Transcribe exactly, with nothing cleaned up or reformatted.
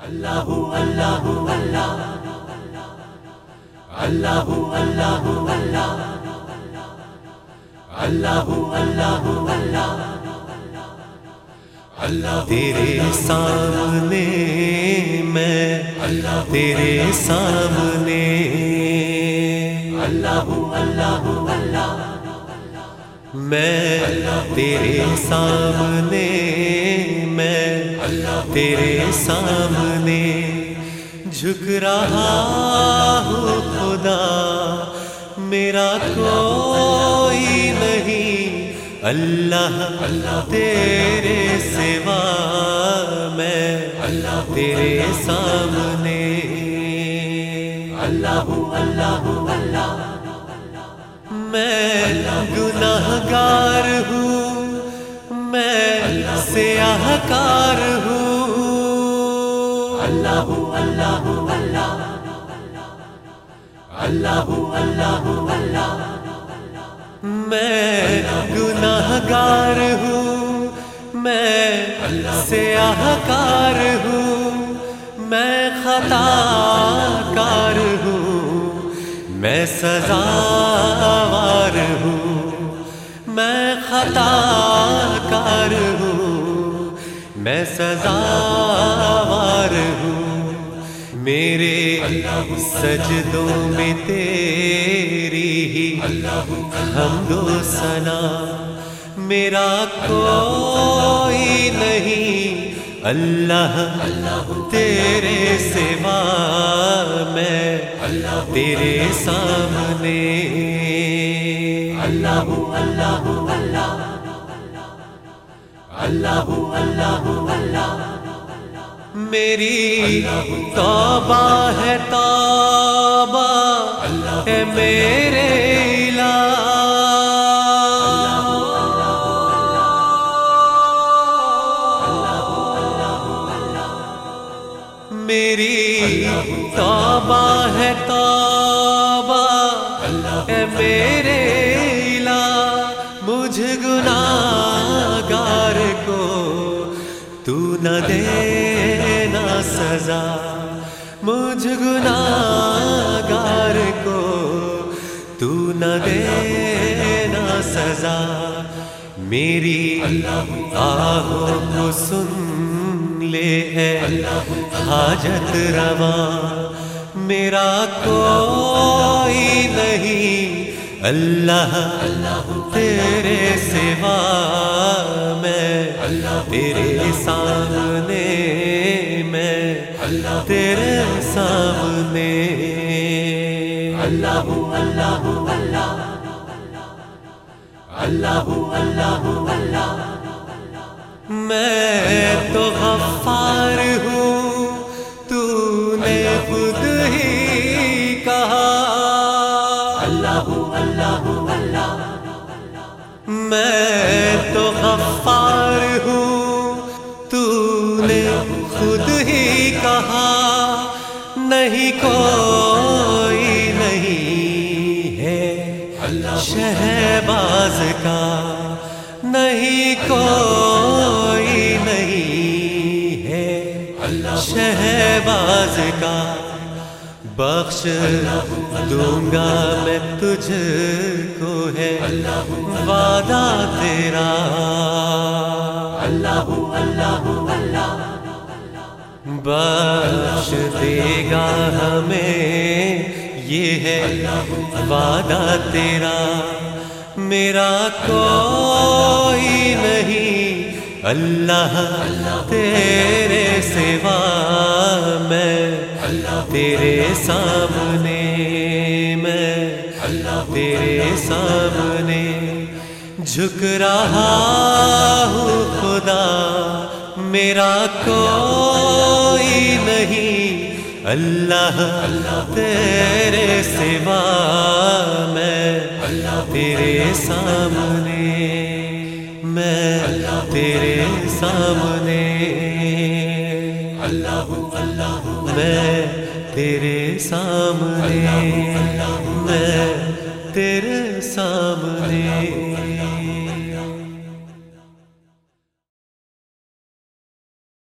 اللہ اللہ اللہ اللہ اللہ اللہ اللہ اللہ اللہ تیرے سامنے میں تیرے سامنے اللہ اللہ اللہ میں تیرے سامنے میں تیرے سامنے جھک رہا ہوں خدا میرا کوئی نہیں اللہ تیرے سوا میں تیرے سامنے اللہ اللہ اللہ میں گناہ گار ہوں میں سیاہ کار ہوں اللہ اللہ اللہ اللہ اللہ اللہ میں گناہ گار ہوں میں سیاہ کار ہوں میں خطا کار ہوں میں سزاوار ہوں میں خطا کار ہوں میں سزاوار ہوں میرے سجدوں میں تیری ہی حمد و ثنا میرا کوئی نہیں اللہ تیرے سوا میں تیرے سامنے اللہ اللہ اللہ اللہ اللہ اللہ میری توبہ ہے توبہ اے میرے الہ میری توبہ ہے توبہ اے میرے الہ مجھ گناہ گار کو تو نہ دینا سزا مجھ گناہ گار کو تو نہ دینا سزا میری آہوں کو سن لے اے حاجت رواں میرا کوئی نہیں اللہ تیرے سوا میں تیرے سامنے میں تیرے سامنے اللہ اللہ اللہ اللہ اللہ اللہ میں تو غفار ہوں تو نے خود ہی کہا اللہ اللہ اللہ میں تو غفار ہوں تو نے خود ہی کہا نہیں کوئی نہیں ہے شہباز کا نہیں کوئی نہیں ہے شہباز کا بخش دوں گا میں تجھ کو ہے وعدہ تیرا اللہ اللہ اللہ بخش دے گا ہمیں یہ ہے وعدہ تیرا میرا کوئی نہیں اللہ تیرے سوا میں تیرے سامنے میں تیرے سامنے جھک رہا ہوں خدا میرا کوئی نہیں اللہ تیرے سوا میں تیرے سامنے میں تیرے سامنے میں تیرے سامنے میں تیرے سامنے